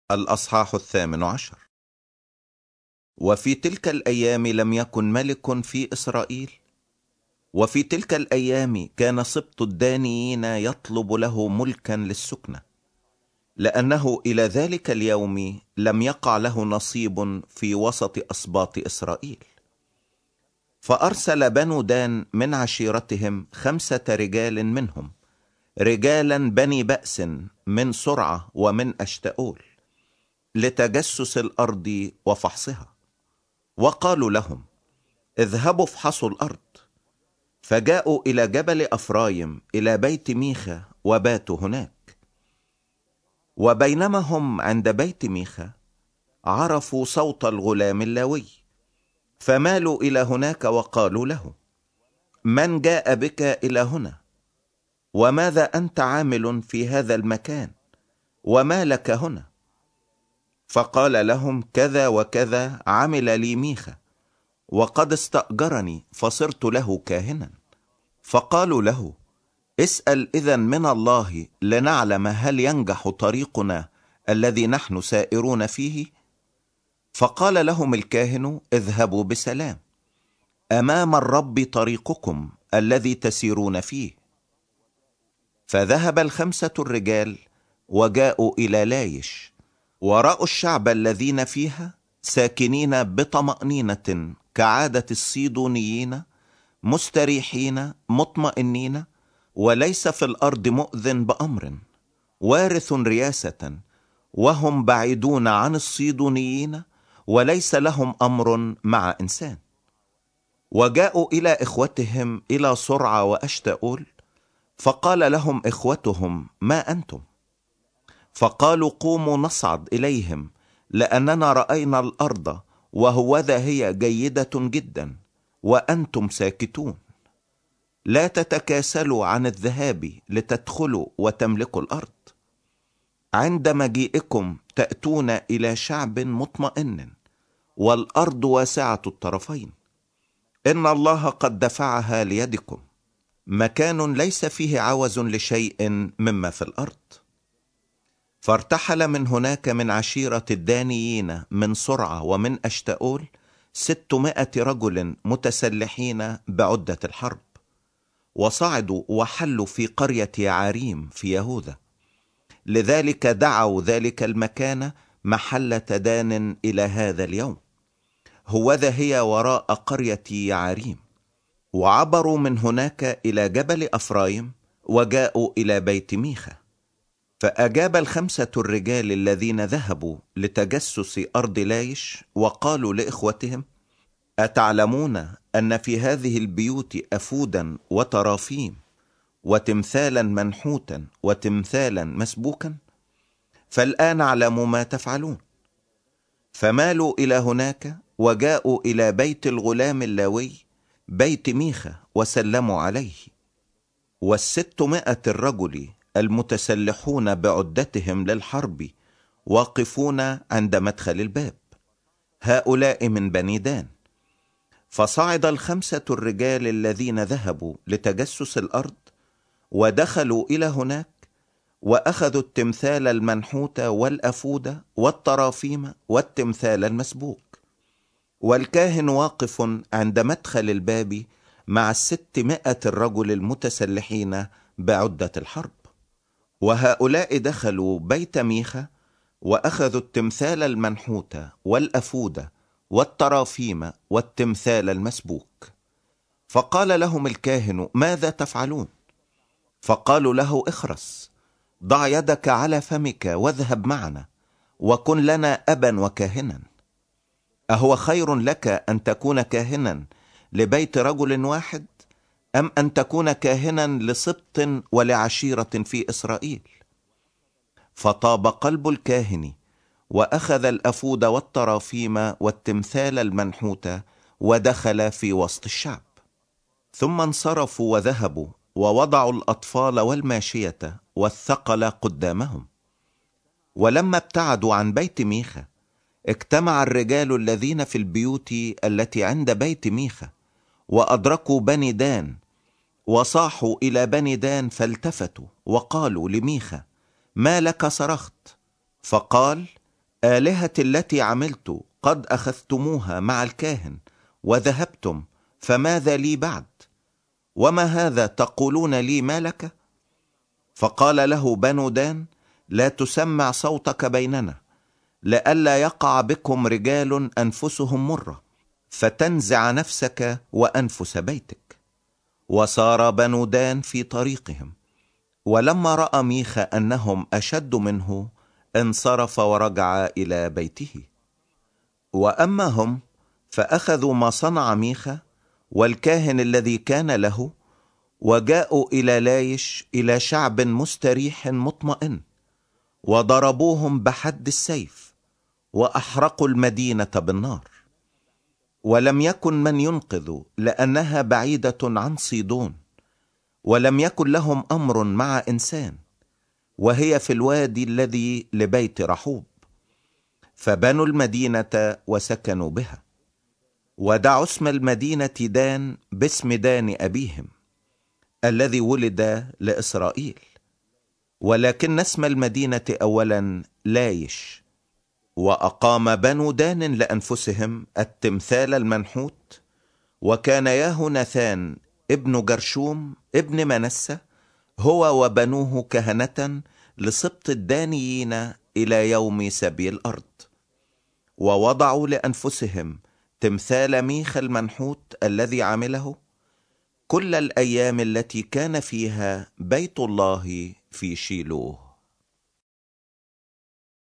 الأصحاح 18. وفي تلك الأيام لم يكن ملك في إسرائيل، وفي تلك الأيام كان سبط الدانيين يطلب له ملكا للسكنة، لأنه إلى ذلك اليوم لم يقع له نصيب في وسط أسباط إسرائيل. فأرسل بنو دان من عشيرتهم 5 رجال منهم، رجالا بني بأس من سرعة ومن أشتاؤول، لتجسس الأرض وفحصها. وقالوا لهم: اذهبوا افحصوا الأرض. فجاءوا إلى جبل أفرايم إلى بيت ميخا وباتوا هناك. وبينما هم عند بيت ميخا عرفوا صوت الغلام اللاوي، فمالوا إلى هناك وقالوا له: من جاء بك إلى هنا؟ وماذا أنت عامل في هذا المكان؟ وما لك هنا؟ فقال لهم: كذا وكذا عمل لي ميخا، وقد استأجرني فصرت له كاهنا. فقالوا له: اسأل إذن من الله لنعلم هل ينجح طريقنا الذي نحن سائرون فيه. فقال لهم الكاهن: اذهبوا بسلام، أمام الرب طريقكم الذي تسيرون فيه. فذهب 5 الرجال وجاءوا إلى لايش، ورأوا الشعب الذين فيها ساكنين بطمأنينة كعادة الصيدونيين، مستريحين مطمئنين، وليس في الأرض مؤذن بأمر، وارث رياسة، وهم بعيدون عن الصيدونيين، وليس لهم أمر مع إنسان. وجاءوا إلى إخوتهم إلى سرعة وأشتاؤول، فقال لهم إخوتهم: ما أنتم؟ فقالوا: قوموا نصعد إليهم، لأننا رأينا الأرض وهوذا هي جيدة جدا، وأنتم ساكتون. لا تتكاسلوا عن الذهاب لتدخلوا وتملكوا الأرض. عند مجيئكم تأتون إلى شعب مطمئن، والأرض واسعة الطرفين، إن الله قد دفعها ليدكم، مكان ليس فيه عوز لشيء مما في الأرض. فارتحل من هناك من عشيرة الدانيين من سرعة ومن أشتاؤول 600 رجل متسلحين بعدة الحرب، وصعدوا وحلوا في قرية يعاريم في يهوذا. لذلك دعوا ذلك المكان محلة دان إلى هذا اليوم، هوذا هي وراء قرية يعاريم. وعبروا من هناك إلى جبل أفرايم وجاءوا إلى بيت ميخا. فأجاب 5 الرجال الذين ذهبوا لتجسس أرض لايش وقالوا لإخوتهم: أتعلمون أن في هذه البيوت أفودا وترافيم وتمثالا منحوتا وتمثالا مسبوكا؟ فالآن اعلموا ما تفعلون. فمالوا إلى هناك وجاءوا إلى بيت الغلام اللاوي بيت ميخا وسلموا عليه. 600 الرجل المتسلحون بعدتهم للحرب واقفون عند مدخل الباب، هؤلاء من بني دان. فصعد 5 الرجال الذين ذهبوا لتجسس الأرض ودخلوا إلى هناك، وأخذوا التمثال المنحوت والأفود والطرافيم والتمثال المسبوك. والكاهن واقف عند مدخل الباب مع 600 الرجل المتسلحين بعدة الحرب. وهؤلاء دخلوا بيت ميخا وأخذوا التمثال المنحوت والأفود والطرافيم والتمثال المسبوك. فقال لهم الكاهن: ماذا تفعلون؟ فقالوا له: اخرس، ضع يدك على فمك واذهب معنا، وكن لنا أبا وكاهنا. أهو خير لك أن تكون كاهنا لبيت رجل واحد، أم أن تكون كاهنا لسبط ولعشيرة في إسرائيل؟ فطاب قلب الكاهن، وأخذ الأفود والطرافيم والتمثال المنحوت ودخل في وسط الشعب. ثم انصرفوا وذهبوا ووضعوا الأطفال والماشية والثقل قدامهم. ولما ابتعدوا عن بيت ميخا اجتمع الرجال الذين في البيوت التي عند بيت ميخا وأدركوا بني دان، وصاحوا إلى بني دان فالتفتوا وقالوا لميخا: ما لك صرخت؟ فقال: آلهتي التي عملت قد أخذتموها مع الكاهن وذهبتم، فماذا لي بعد؟ وما هذا تقولون لي ما لك؟ فقال له بنو دان: لا تسمع صوتك بيننا، لئلا يقع بكم رجال أنفسهم مرة فتنزع نفسك وأنفس بيتك. وسار بنو دان في طريقهم، ولما رأى ميخا أنهم أشد منه انصرف ورجع إلى بيته. وأما هم فأخذوا ما صنع ميخا والكاهن الذي كان له، وجاءوا إلى لايش إلى شعب مستريح مطمئن، وضربوهم بحد السيف، وأحرقوا المدينة بالنار. ولم يكن من ينقذ، لأنها بعيدة عن صيدون، ولم يكن لهم أمر مع إنسان، وهي في الوادي الذي لبيت رحوب. فبنوا المدينة وسكنوا بها، ودعوا اسم المدينة دان باسم دان أبيهم الذي ولد لإسرائيل. ولكن اسم المدينة أولا لايش. وأقام بنو دان لأنفسهم التمثال المنحوت، وكان يهوناثان ابن جرشوم ابن منسى هو وبنوه كهنة لسبط الدانيين إلى يوم سبي الأرض. ووضعوا لأنفسهم تمثال ميخا المنحوت الذي عمله كل الأيام التي كان فيها بيت الله في شيلوه.